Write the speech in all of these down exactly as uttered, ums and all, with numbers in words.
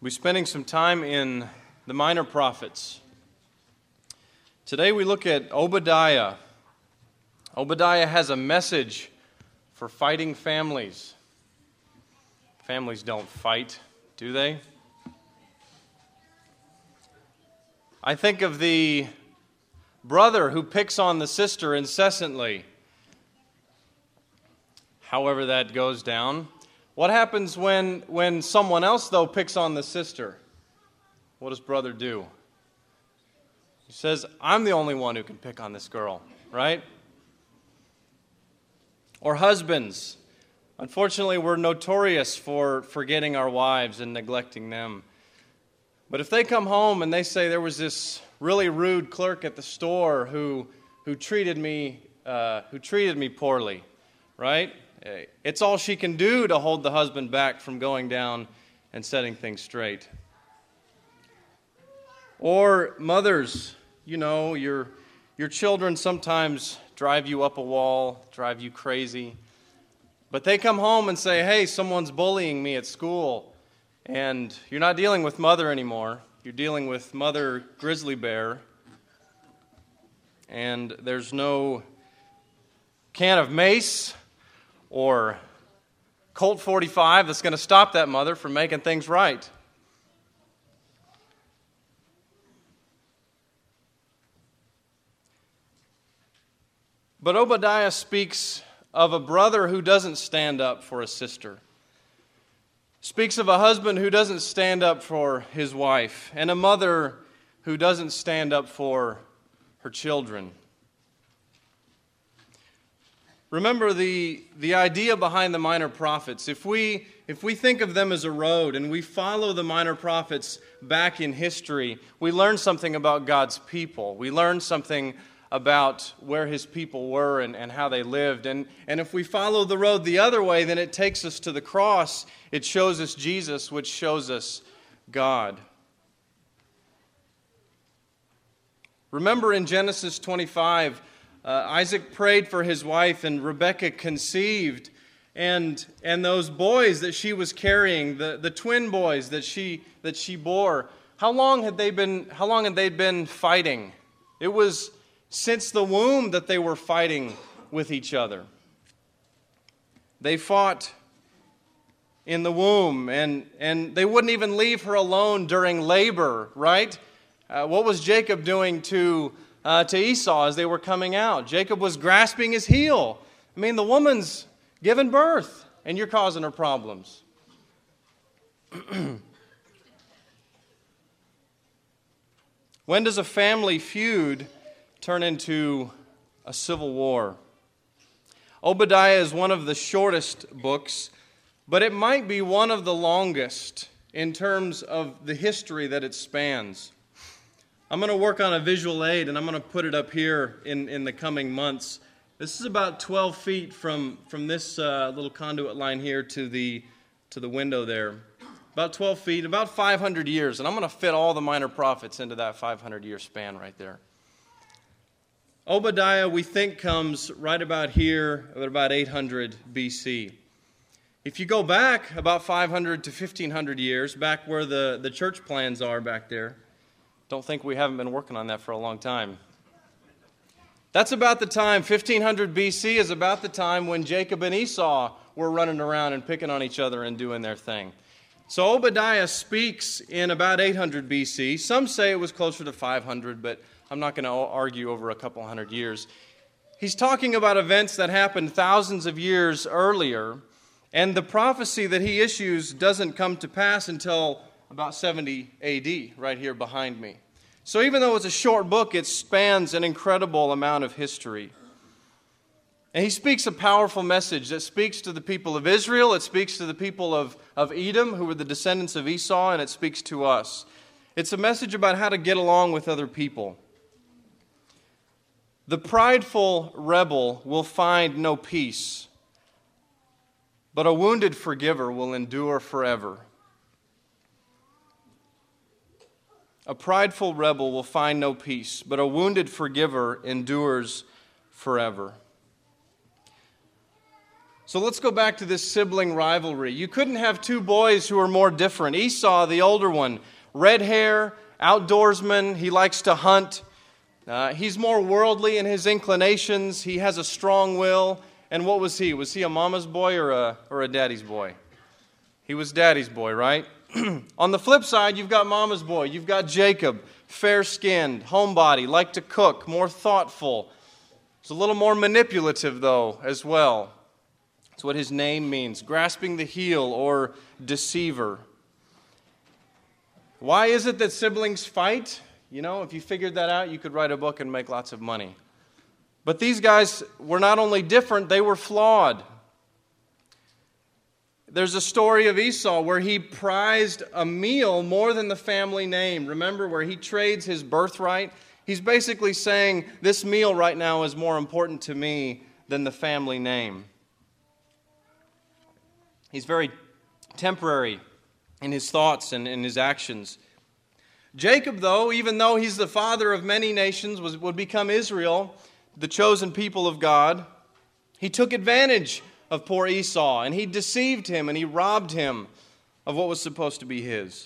We're spending some time in the Minor Prophets. Today we look at Obadiah. Obadiah has a message for fighting families. Families don't fight, do they? I think of the brother who picks on the sister incessantly. However that goes down. What happens when, when someone else, though, picks on the sister? What does brother do? He says, I'm the only one who can pick on this girl, right? Or husbands. Unfortunately, we're notorious for forgetting our wives and neglecting them. But if they come home and they say there was this really rude clerk at the store who who treated me uh, who treated me poorly, right? It's all she can do to hold the husband back from going down and setting things straight. Or mothers, you know, your your children sometimes drive you up a wall, drive you crazy. But they come home and say, hey, someone's bullying me at school. And you're not dealing with mother anymore. You're dealing with Mother Grizzly Bear. And there's no can of mace or Colt forty-five that's going to stop that mother from making things right. But Obadiah speaks of a brother who doesn't stand up for a sister. Speaks of a husband who doesn't stand up for his wife, and a mother who doesn't stand up for her children. Remember the, the idea behind the minor prophets. If we, if we think of them as a road and we follow the minor prophets back in history, we learn something about God's people. We learn something about where his people were and, and how they lived. And, and if we follow the road the other way, then it takes us to the cross. It shows us Jesus, which shows us God. Remember in Genesis twenty-five, uh, Isaac prayed for his wife and Rebekah conceived. And, and those boys that she was carrying, the, the twin boys that she, that she bore, how long had they been, how long had they been fighting? It was since the womb that they were fighting with each other. They fought in the womb, and, and they wouldn't even leave her alone during labor, right? Uh, what was Jacob doing to, uh, to Esau as they were coming out? Jacob was grasping his heel. I mean, the woman's given birth, and you're causing her problems. When does a family feud turn into a civil war? Obadiah is one of the shortest books, but it might be one of the longest in terms of the history that it spans. I'm going to work on a visual aid, and I'm going to put it up here in, in the coming months. This is about twelve feet from, from this uh, little conduit line here to the, to the window there. About twelve feet, about five hundred years, and I'm going to fit all the minor prophets into that five hundred year span right there. Obadiah, we think, comes right about here at about eight hundred B C. If you go back about five hundred to fifteen hundred years, back where the, the church plans are back there, don't think we haven't been working on that for a long time. That's about the time, fifteen hundred B C is about the time when Jacob and Esau were running around and picking on each other and doing their thing. So Obadiah speaks in about eight hundred B C. Some say it was closer to five hundred, but I'm not going to argue over a couple hundred years. He's talking about events that happened thousands of years earlier, and the prophecy that he issues doesn't come to pass until about seventy A D, right here behind me. So even though it's a short book, it spans an incredible amount of history. And he speaks a powerful message that speaks to the people of Israel, it speaks to the people of, of Edom, who were the descendants of Esau, and it speaks to us. It's a message about how to get along with other people. The prideful rebel will find no peace, but a wounded forgiver will endure forever. A prideful rebel will find no peace, but a wounded forgiver endures forever. So let's go back to this sibling rivalry. You couldn't have two boys who are more different. Esau, the older one, red hair, outdoorsman, he likes to hunt. Uh, he's more worldly in his inclinations. He has a strong will. And what was he? Was he a mama's boy or a, or a daddy's boy? He was daddy's boy, right? On the flip side, you've got mama's boy. You've got Jacob, fair-skinned, homebody, liked to cook, more thoughtful. He's a little more manipulative, though, as well. That's what his name means, grasping the heel or deceiver. Why is it that siblings fight? You know, if you figured that out, you could write a book and make lots of money. But these guys were not only different, they were flawed. There's a story of Esau where he prized a meal more than the family name. Remember, where he trades his birthright? He's basically saying, this meal right now is more important to me than the family name. He's very temporary in his thoughts and in his actions. Jacob, though, even though he's the father of many nations, was, would become Israel, the chosen people of God. He took advantage of poor Esau, and he deceived him, and he robbed him of what was supposed to be his.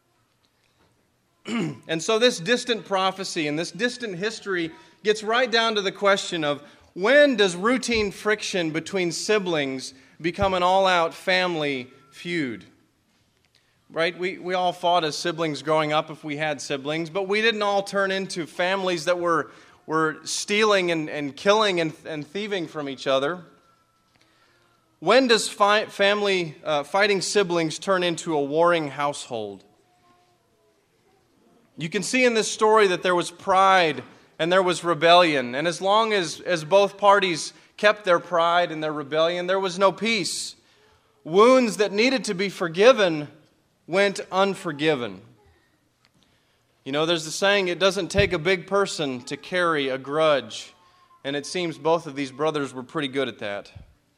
And so this distant prophecy and this distant history gets right down to the question of, when does routine friction between siblings become an all-out family feud? Right? We, we all fought as siblings growing up if we had siblings, but we didn't all turn into families that were, were stealing and, and killing and, and thieving from each other. When does fi- family uh, fighting siblings turn into a warring household? You can see in this story that there was pride and there was rebellion. And as long as, as both parties kept their pride and their rebellion, there was no peace. Wounds that needed to be forgiven went unforgiven. You know, there's the saying, it doesn't take a big person to carry a grudge. And it seems both of these brothers were pretty good at that.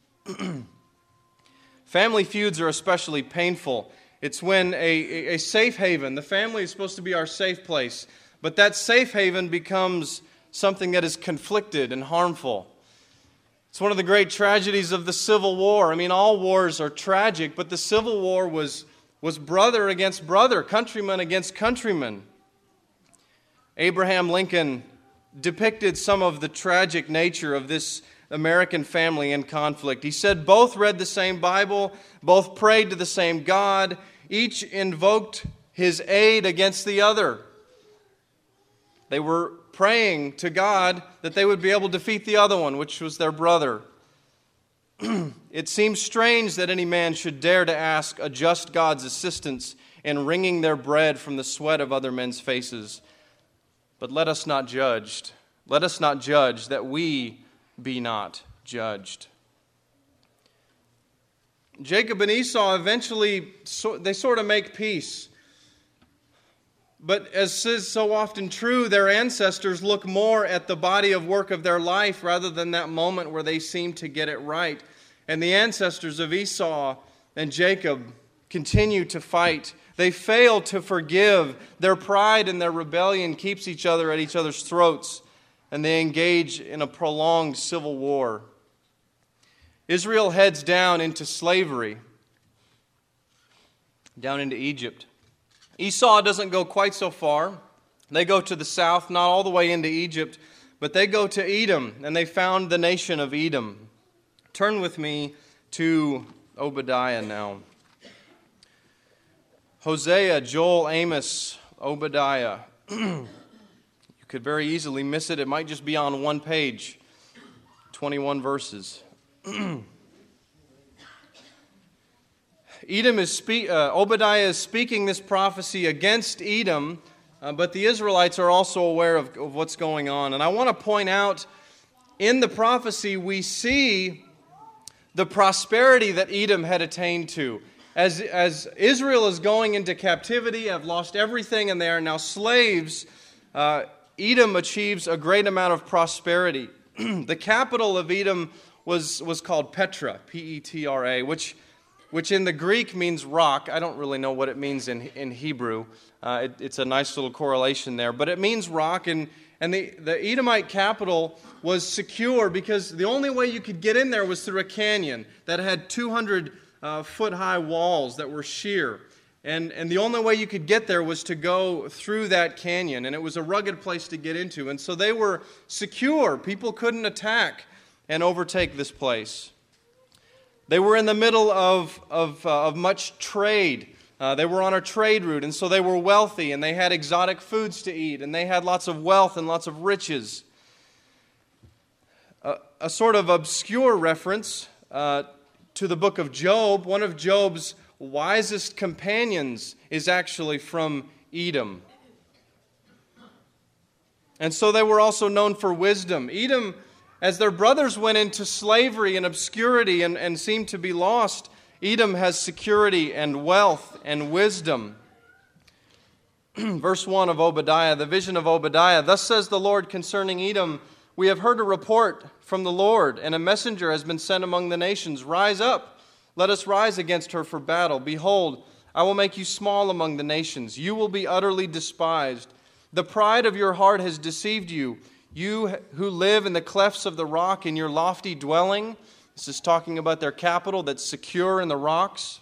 Family feuds are especially painful. It's when a, a safe haven, the family is supposed to be our safe place, but that safe haven becomes something that is conflicted and harmful. It's one of the great tragedies of the Civil War. I mean, all wars are tragic, but the Civil War was, was brother against brother, countryman against countryman. Abraham Lincoln depicted some of the tragic nature of this American family in conflict. He said both read the same Bible, both prayed to the same God, each invoked his aid against the other. They were praying to God that they would be able to defeat the other one, which was their brother. It seems strange that any man should dare to ask a just God's assistance in wringing their bread from the sweat of other men's faces. But let us not judge. Let us not judge that we be not judged. Jacob and Esau eventually, they sort of make peace. But as is so often true, their ancestors look more at the body of work of their life rather than that moment where they seem to get it right. And the ancestors of Esau and Jacob continue to fight. They fail to forgive. Their pride and their rebellion keeps each other at each other's throats, and they engage in a prolonged civil war. Israel heads down into slavery, down into Egypt. Esau doesn't go quite so far. They go to the south, not all the way into Egypt, but they go to Edom, and they found the nation of Edom. Turn with me to Obadiah now. Hosea, Joel, Amos, Obadiah. You could very easily miss it. It might just be on one page. twenty-one verses. Edom is spe- uh, Obadiah is speaking this prophecy against Edom, uh, but the Israelites are also aware of, of what's going on. And I want to point out, in the prophecy, we see the prosperity that Edom had attained to. As, as Israel is going into captivity, have lost everything, and they are now slaves, uh, Edom achieves a great amount of prosperity. The capital of Edom was, was called Petra, P E T R A, which which in the Greek means rock. I don't really know what it means in, in Hebrew. Uh, it, it's a nice little correlation there. But it means rock, and, and the, the Edomite capital was secure because the only way you could get in there was through a canyon that had two hundred uh, foot high walls that were sheer. And, and the only way you could get there was to go through that canyon, and it was a rugged place to get into. And so they were secure. People couldn't attack and overtake this place. They were in the middle of, of, uh, of much trade. Uh, they were on a trade route, and so they were wealthy, and they had exotic foods to eat, and they had lots of wealth and lots of riches. Uh, a sort of obscure reference uh, to the book of Job, one of Job's wisest companions is actually from Edom. And so they were also known for wisdom. Edom, as their brothers went into slavery and obscurity and, and seemed to be lost, Edom has security and wealth and wisdom. Verse one of Obadiah, the vision of Obadiah. Thus says the Lord concerning Edom, we have heard a report from the Lord, and a messenger has been sent among the nations. Rise up. Let us rise against her for battle. Behold, I will make you small among the nations. You will be utterly despised. The pride of your heart has deceived you. You who live in the clefts of the rock in your lofty dwelling. This is talking about their capital that's secure in the rocks.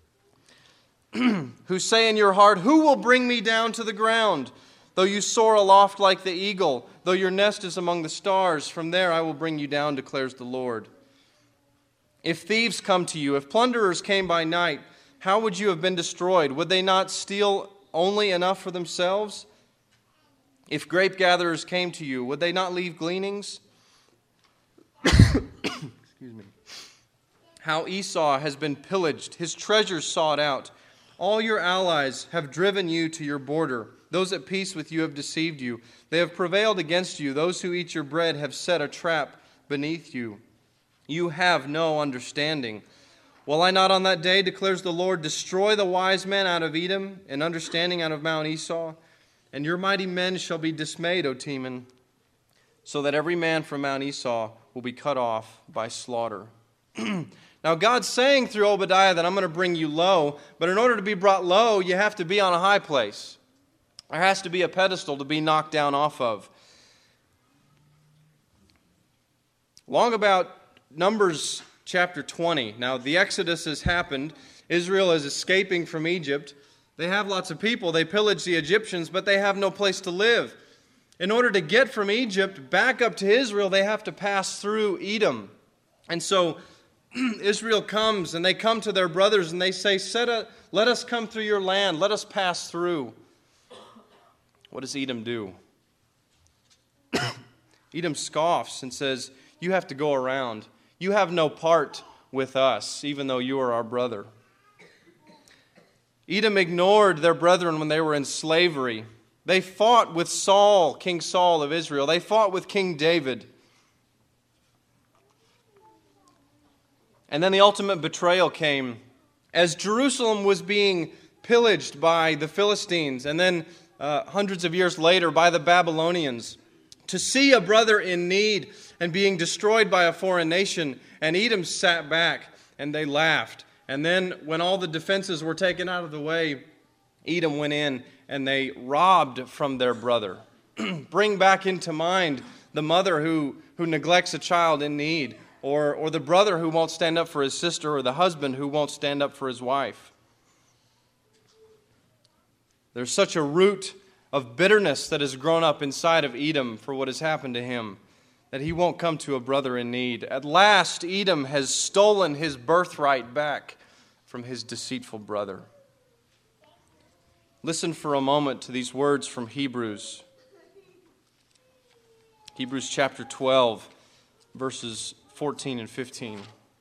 Who say in your heart, who will bring me down to the ground? Though you soar aloft like the eagle, though your nest is among the stars, from there I will bring you down, declares the Lord. If thieves come to you, if plunderers came by night, how would you have been destroyed? Would they not steal only enough for themselves? If grape gatherers came to you, would they not leave gleanings? Excuse me. How Esau has been pillaged, his treasures sought out. All your allies have driven you to your border. Those at peace with you have deceived you. They have prevailed against you. Those who eat your bread have set a trap beneath you. You have no understanding. Will I not on that day, declares the Lord, destroy the wise men out of Edom and understanding out of Mount Esau? And your mighty men shall be dismayed, O Teman, so that every man from Mount Esau will be cut off by slaughter. Now God's saying through Obadiah that I'm going to bring you low, but in order to be brought low, you have to be on a high place. There has to be a pedestal to be knocked down off of. Long about Numbers chapter twenty. Now, the Exodus has happened. Israel is escaping from Egypt. They have lots of people. They pillage the Egyptians, but they have no place to live. In order to get from Egypt back up to Israel, they have to pass through Edom. And so Israel comes, and they come to their brothers, and they say, Set a, let us come through your land. Let us pass through. What does Edom do? Edom scoffs and says, you have to go around. You have no part with us, even though you are our brother. Edom ignored their brethren when they were in slavery. They fought with Saul, King Saul of Israel. They fought with King David. And then the ultimate betrayal came as Jerusalem was being pillaged by the Philistines, and then uh, hundreds of years later by the Babylonians. To see a brother in need and being destroyed by a foreign nation, and Edom sat back and they laughed. And then when all the defenses were taken out of the way, Edom went in and they robbed from their brother. Bring back into mind the mother who, who neglects a child in need, or, or the brother who won't stand up for his sister, or the husband who won't stand up for his wife. There's such a root of bitterness that has grown up inside of Edom for what has happened to him, that he won't come to a brother in need. At last, Edom has stolen his birthright back from his deceitful brother. Listen for a moment to these words from Hebrews. Hebrews chapter twelve, verses fourteen and fifteen.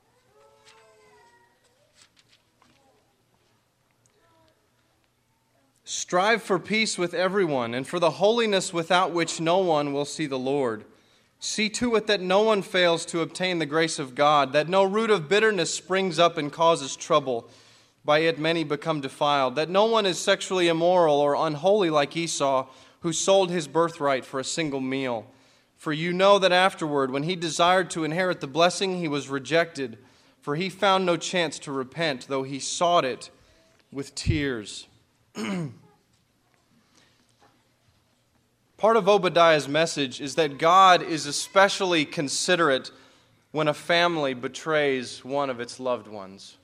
Strive for peace with everyone, and for the holiness without which no one will see the Lord. See to it that no one fails to obtain the grace of God, that no root of bitterness springs up and causes trouble. By it many become defiled, that no one is sexually immoral or unholy like Esau, who sold his birthright for a single meal. For you know that afterward, when he desired to inherit the blessing, he was rejected, for he found no chance to repent, though he sought it with tears. Part of Obadiah's message is that God is especially considerate when a family betrays one of its loved ones.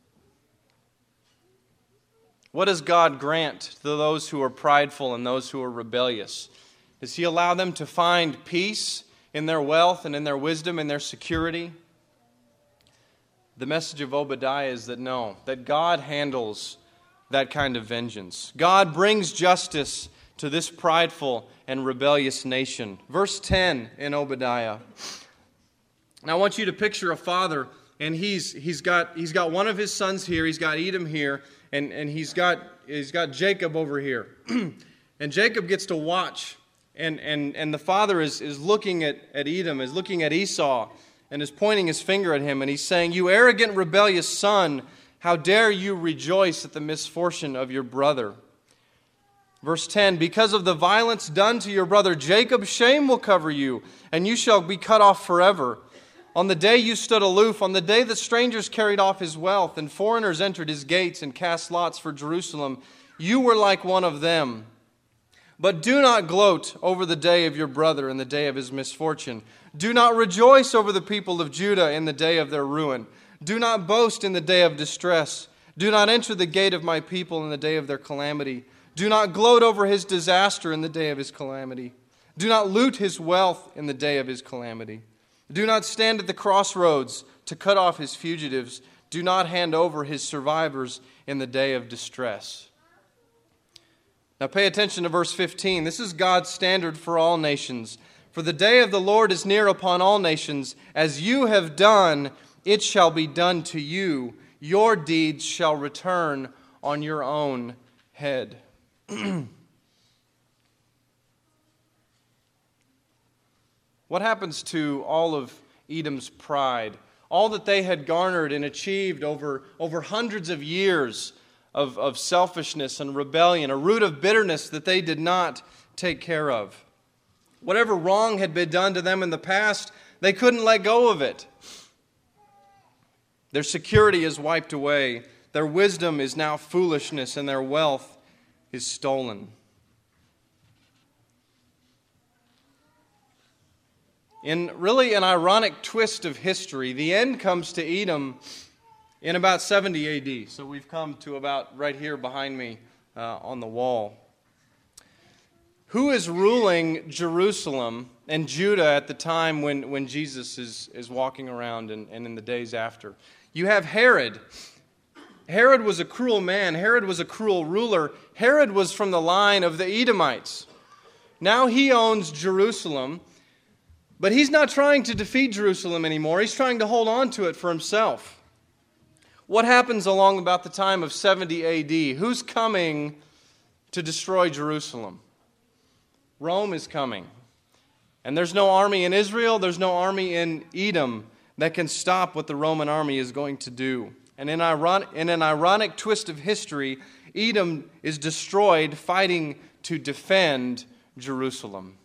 What does God grant to those who are prideful and those who are rebellious? Does He allow them to find peace in their wealth and in their wisdom and their security? The message of Obadiah is that no, that God handles that kind of vengeance. God brings justice to this prideful and rebellious nation. Verse ten in Obadiah. Now I want you to picture a father, and he's he's got he's got one of his sons here, he's got Edom here, and, and he's got he's got Jacob over here. And Jacob gets to watch, and and, and the father is, is looking at, at Edom, is looking at Esau, and is pointing his finger at him, and he's saying, "You arrogant, rebellious son, how dare you rejoice at the misfortune of your brother?" Verse ten, "Because of the violence done to your brother Jacob, shame will cover you, and you shall be cut off forever. On the day you stood aloof, on the day that strangers carried off his wealth, and foreigners entered his gates and cast lots for Jerusalem, you were like one of them. But do not gloat over the day of your brother and the day of his misfortune. Do not rejoice over the people of Judah in the day of their ruin. Do not boast in the day of distress. Do not enter the gate of my people in the day of their calamity. Do not gloat over his disaster in the day of his calamity. Do not loot his wealth in the day of his calamity. Do not stand at the crossroads to cut off his fugitives. Do not hand over his survivors in the day of distress." Now pay attention to verse fifteen. This is God's standard for all nations. "For the day of the Lord is near upon all nations. As you have done, it shall be done to you. Your deeds shall return on your own head." What happens to all of Edom's pride? All that they had garnered and achieved over, over hundreds of years of, of selfishness and rebellion, a root of bitterness that they did not take care of. Whatever wrong had been done to them in the past, they couldn't let go of it. Their security is wiped away. Their wisdom is now foolishness, and their wealth is stolen. In really an ironic twist of history, the end comes to Edom in about seventy A D. So we've come to about right here behind me uh, on the wall. Who is ruling Jerusalem and Judah at the time when, when Jesus is, is walking around and, and in the days after? You have Herod. Herod was a cruel man. Herod was a cruel ruler. Herod was from the line of the Edomites. Now he owns Jerusalem. But he's not trying to defeat Jerusalem anymore. He's trying to hold on to it for himself. What happens along about the time of seventy A D? Who's coming to destroy Jerusalem? Rome is coming. And there's no army in Israel, there's no army in Edom that can stop what the Roman army is going to do. And in, iron- in an ironic twist of history, Edom is destroyed fighting to defend Jerusalem.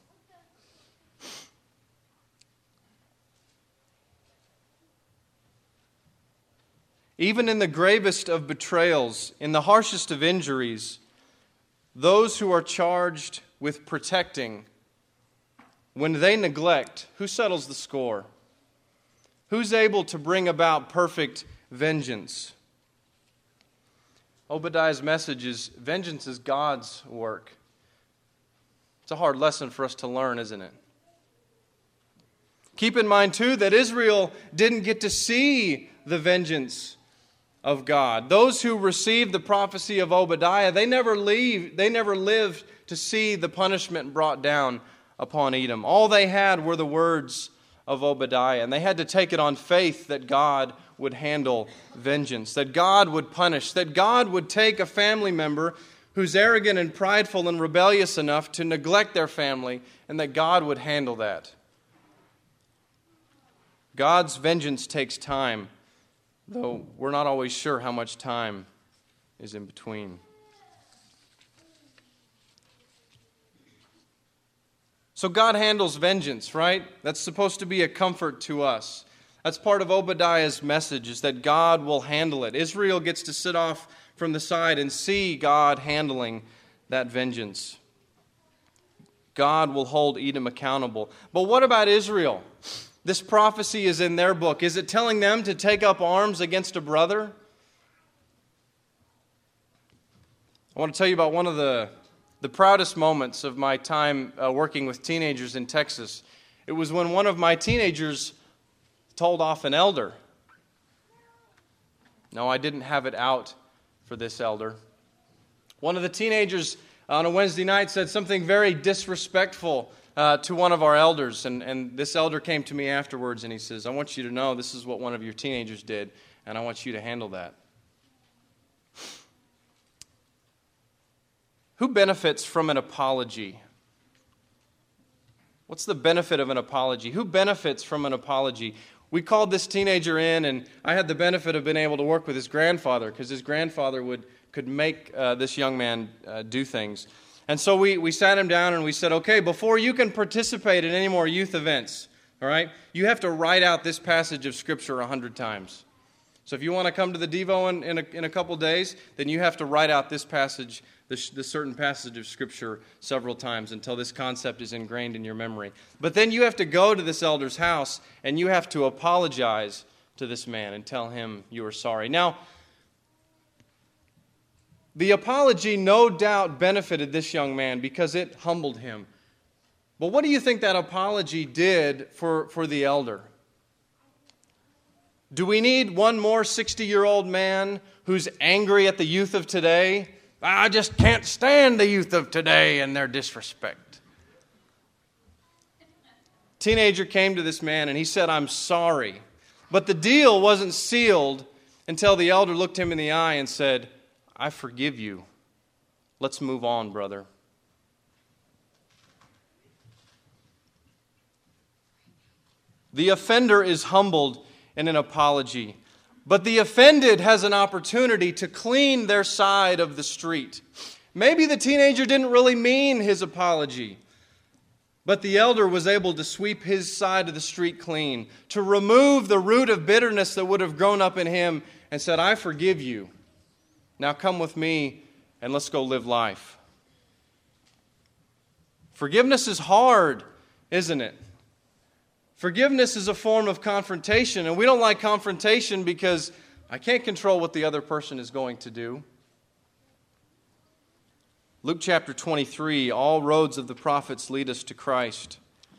Even in the gravest of betrayals, in the harshest of injuries, those who are charged with protecting, when they neglect, who settles the score? Who's able to bring about perfect vengeance? Obadiah's message is vengeance is God's work. It's a hard lesson for us to learn, isn't it? Keep in mind, too, that Israel didn't get to see the vengeance of God. Those who received the prophecy of Obadiah, they never leave, they never lived to see the punishment brought down upon Edom. All they had were the words of Obadiah, and they had to take it on faith that God would handle vengeance, that God would punish, that God would take a family member who's arrogant and prideful and rebellious enough to neglect their family, and that God would handle that. God's vengeance takes time, though we're not always sure how much time is in between. So God handles vengeance, right? That's supposed to be a comfort to us. That's part of Obadiah's message, is that God will handle it. Israel gets to sit off from the side and see God handling that vengeance. God will hold Edom accountable. But what about Israel? This prophecy is in their book. Is it telling them to take up arms against a brother? I want to tell you about one of the, the proudest moments of my time uh, working with teenagers in Texas. It was when one of my teenagers told off an elder. No, I didn't have it out for this elder. One of the teenagers on a Wednesday night said something very disrespectful uh, to one of our elders. And, and this elder came to me afterwards and he says, I want you to know this is what one of your teenagers did, and I want you to handle that. Who benefits from an apology? What's the benefit of an apology? Who benefits from an apology? We called this teenager in, and I had the benefit of being able to work with his grandfather, because his grandfather would could make uh, this young man uh, do things. And so we, we sat him down and we said, okay, before you can participate in any more youth events, all right, you have to write out this passage of Scripture a hundred times. So if you want to come to the Devo in, in, a, in a couple days, then you have to write out this passage, this, this certain passage of Scripture several times until this concept is ingrained in your memory. But then you have to go to this elder's house and you have to apologize to this man and tell him you are sorry. Now, the apology no doubt benefited this young man because it humbled him. But what do you think that apology did for, for the elder? Do we need one more sixty-year-old man who's angry at the youth of today? I just can't stand the youth of today and their disrespect. Teenager came to this man and he said, I'm sorry. But the deal wasn't sealed until the elder looked him in the eye and said, I forgive you. Let's move on, brother. The offender is humbled in an apology, but the offended has an opportunity to clean their side of the street. Maybe the teenager didn't really mean his apology, but the elder was able to sweep his side of the street clean, to remove the root of bitterness that would have grown up in him, and said, I forgive you. Now come with me and let's go live life. Forgiveness is hard, isn't it? Forgiveness is a form of confrontation, and we don't like confrontation because I can't control what the other person is going to do. Luke chapter twenty-three, all roads of the prophets lead us to Christ.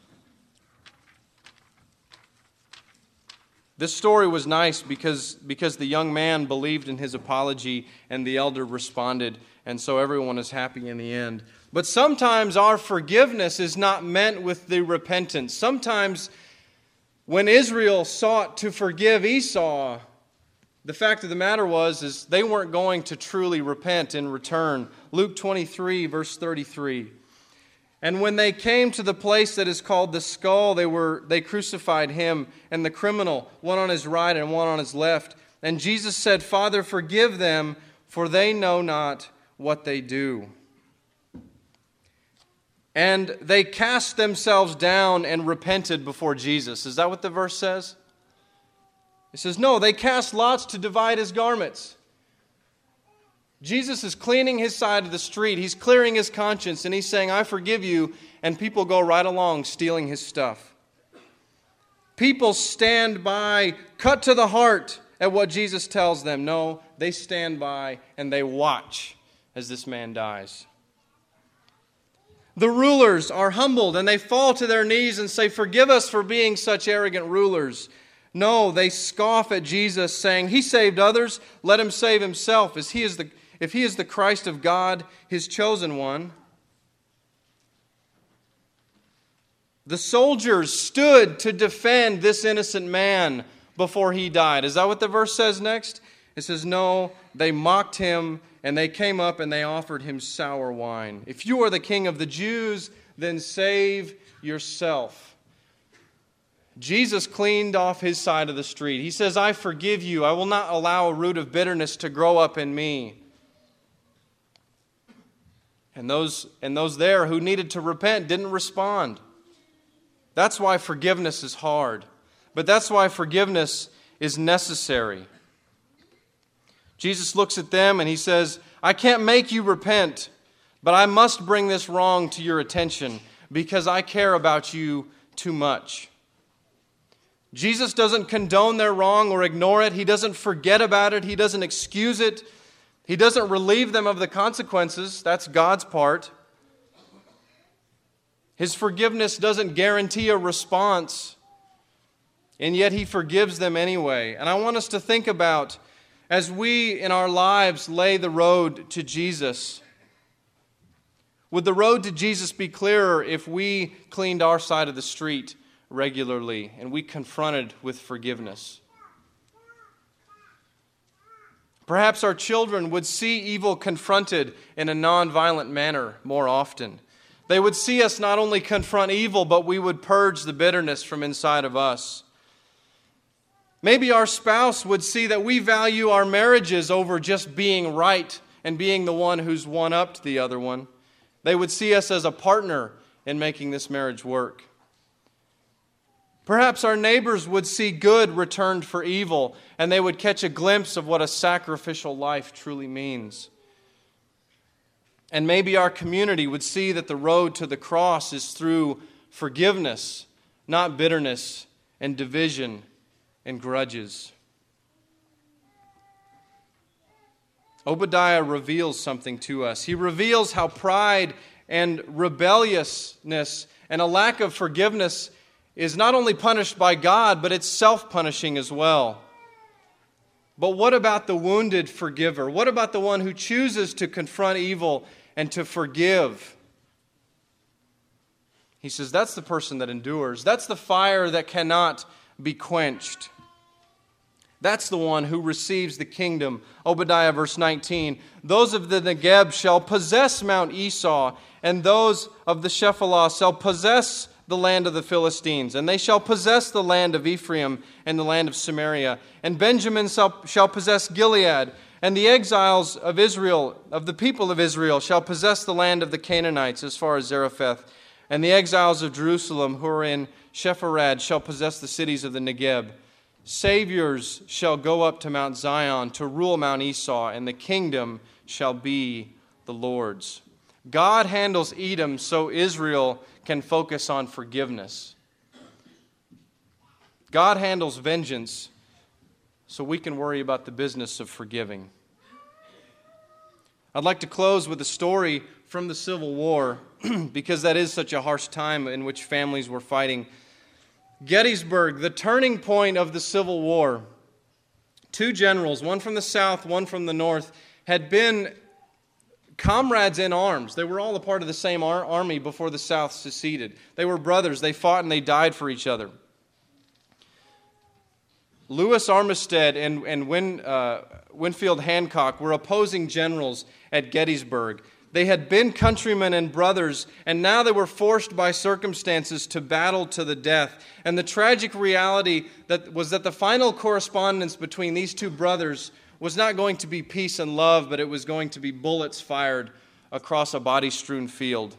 This story was nice because, because the young man believed in his apology and the elder responded, and so everyone is happy in the end. But sometimes our forgiveness is not meant with the repentance. Sometimes when Israel sought to forgive Esau, the fact of the matter was is they weren't going to truly repent in return. Luke twenty-three, verse thirty-three. And when they came to the place that is called the skull, they were they crucified him and the criminal, one on his right and one on his left. And Jesus said, Father, forgive them, for they know not what they do. And they cast themselves down and repented before Jesus. Is that what the verse says? It says, no, they cast lots to divide his garments. Jesus is cleaning his side of the street. He's clearing his conscience, and he's saying, I forgive you, and people go right along stealing his stuff. People stand by, cut to the heart at what Jesus tells them. No, they stand by and they watch as this man dies. The rulers are humbled, and they fall to their knees and say, forgive us for being such arrogant rulers. No, they scoff at Jesus, saying, he saved others, let him save himself, as he is the If he is the Christ of God, his chosen one. The soldiers stood to defend this innocent man before he died. Is that what the verse says next? It says, no, they mocked him, and they came up and they offered him sour wine. If you are the king of the Jews, then save yourself. Jesus cleaned off his side of the street. He says, I forgive you. I will not allow a root of bitterness to grow up in me. And those, and those there who needed to repent didn't respond. That's why forgiveness is hard. But that's why forgiveness is necessary. Jesus looks at them and he says, I can't make you repent, but I must bring this wrong to your attention because I care about you too much. Jesus doesn't condone their wrong or ignore it. He doesn't forget about it. He doesn't excuse it. He doesn't relieve them of the consequences. That's God's part. His forgiveness doesn't guarantee a response, and yet He forgives them anyway. And I want us to think about, as we in our lives lay the road to Jesus, would the road to Jesus be clearer if we cleaned our side of the street regularly and we confronted with forgiveness? Perhaps our children would see evil confronted in a nonviolent manner more often. They would see us not only confront evil, but we would purge the bitterness from inside of us. Maybe our spouse would see that we value our marriages over just being right and being the one who's one-upped the other one. They would see us as a partner in making this marriage work. Perhaps our neighbors would see good returned for evil, and they would catch a glimpse of what a sacrificial life truly means. And maybe our community would see that the road to the cross is through forgiveness, not bitterness and division and grudges. Obadiah reveals something to us. He reveals how pride and rebelliousness and a lack of forgiveness is not only punished by God, but it's self-punishing as well. But what about the wounded forgiver? What about the one who chooses to confront evil and to forgive? He says that's the person that endures. That's the fire that cannot be quenched. That's the one who receives the kingdom. Obadiah verse nineteen, those of the Negeb shall possess Mount Esau, and those of the Shephelah shall possess the land of the Philistines, and they shall possess the land of Ephraim and the land of Samaria, and Benjamin shall, shall possess Gilead, and the exiles of Israel, of the people of Israel, shall possess the land of the Canaanites as far as Zarephath, and the exiles of Jerusalem who are in Shepharad shall possess the cities of the Negeb. Saviors shall go up to Mount Zion to rule Mount Esau, and the kingdom shall be the Lord's. God handles Edom so Israel can focus on forgiveness. God handles vengeance so we can worry about the business of forgiving. I'd like to close with a story from the Civil War because that is such a harsh time in which families were fighting. Gettysburg, the turning point of the Civil War. Two generals, one from the South, one from the North, had been comrades in arms. They were all a part of the same ar- army before the South seceded. They were brothers. They fought and they died for each other. Lewis Armistead and, and Win, uh, Winfield Hancock were opposing generals at Gettysburg. They had been countrymen and brothers, and now they were forced by circumstances to battle to the death. And the tragic reality that was that the final correspondence between these two brothers was not going to be peace and love, but it was going to be bullets fired across a body-strewn field.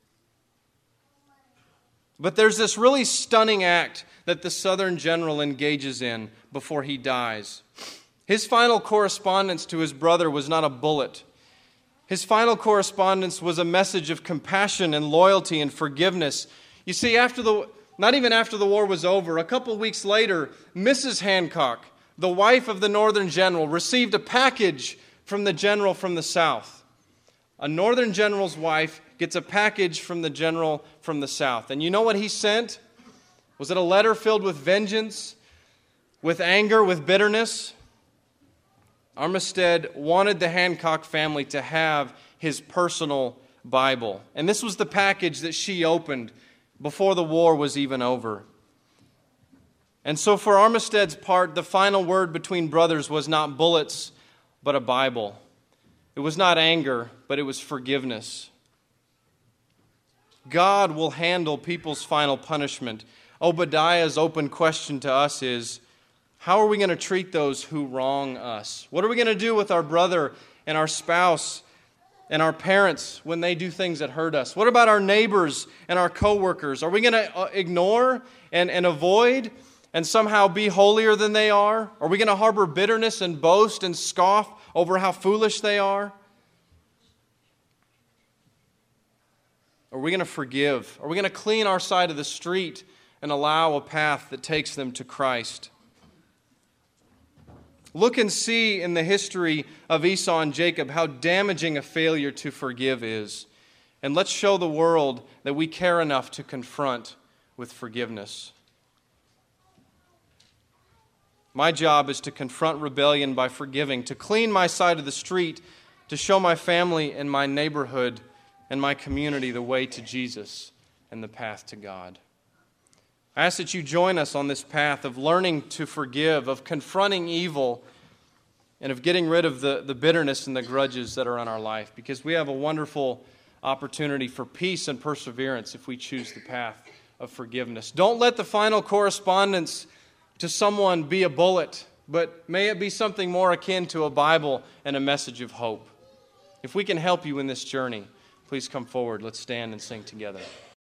But there's this really stunning act that the Southern general engages in before he dies. His final correspondence to his brother was not a bullet. His final correspondence was a message of compassion and loyalty and forgiveness. You see, after the not even after the war was over, a couple weeks later, Missus Hancock, the wife of the Northern general, received a package from the general from the South. A Northern general's wife gets a package from the general from the South. And you know what he sent? Was it a letter filled with vengeance, with anger, with bitterness? Armistead wanted the Hancock family to have his personal Bible. And this was the package that she opened before the war was even over. And so for Armistead's part, the final word between brothers was not bullets, but a Bible. It was not anger, but it was forgiveness. God will handle people's final punishment. Obadiah's open question to us is, how are we going to treat those who wrong us? What are we going to do with our brother and our spouse and our parents when they do things that hurt us? What about our neighbors and our coworkers? Are we going to ignore and, and avoid and somehow be holier than they are? Are we going to harbor bitterness and boast and scoff over how foolish they are? Are we going to forgive? Are we going to clean our side of the street and allow a path that takes them to Christ? Look and see in the history of Esau and Jacob how damaging a failure to forgive is. And let's show the world that we care enough to confront with forgiveness. My job is to confront rebellion by forgiving, to clean my side of the street, to show my family and my neighborhood and my community the way to Jesus and the path to God. I ask that you join us on this path of learning to forgive, of confronting evil, and of getting rid of the, the bitterness and the grudges that are in our life, because we have a wonderful opportunity for peace and perseverance if we choose the path of forgiveness. Don't let the final correspondence to someone be a bullet, but may it be something more akin to a Bible and a message of hope. If we can help you in this journey, please come forward. Let's stand and sing together.